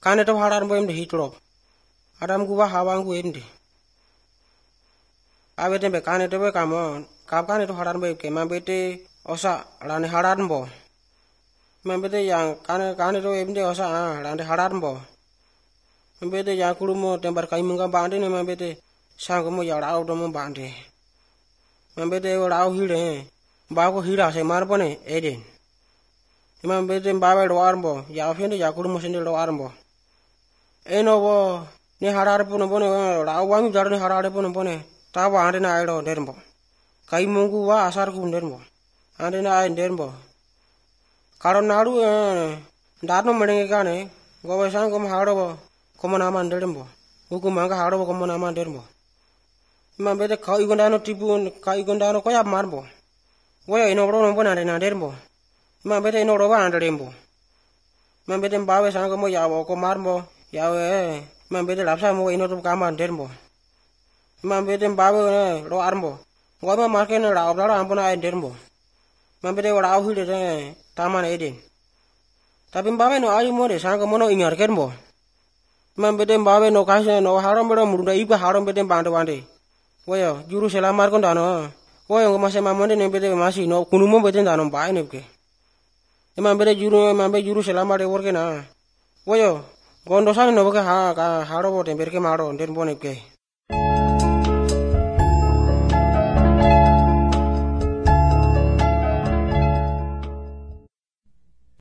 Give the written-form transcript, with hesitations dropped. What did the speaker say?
kane to harar bo emde hitlop adam guba hawang gu emde abete be kane to be kamon kap kane to harar bo ke mambete osa rane harar bo mambete yang kane to emde osa rane harar bo mambete yang kulumo tembar kai munga bande ne mambete sang mo ya rao do mo bande mambete rao hile ba ko hira se mar bone eden mambete bawe do arbo ya ofende ya kulumo sende do arbo eno bo ni harar puno bone rao wangi jar ni harar puno bone ta wa ande na aido derbo kai mungu wa asar ku derbo ande na ai derbo karon naru darno medenge kane go sang kom haro bo komo nama derbo uku manga haro bo komo nama derbo mambete kai gondano tipu kai gondano ko ya marbo woya ino ro no bona na derbo mambete ino ro ba ande derbo mambete bawe sang kom ya bo ko marbo ya we mambete lapsa mo ino to kama derbo mambete bawe ro arbo goma marken ra obra ampuna ai derbo mambete ora hile taman eden tapi bawe no ayu mo de sang kom no ingar kerbo mambete bawe no kase no haram bero murunda iba haram bete bande wande woyo juru selamar kon dano woyo ngoma se mamonde ne bete masi no kunumo bete dano bae nebke mambete juru selamar de worke na woyo gondo sane no ke ha haro bo tember ke maro den bonebke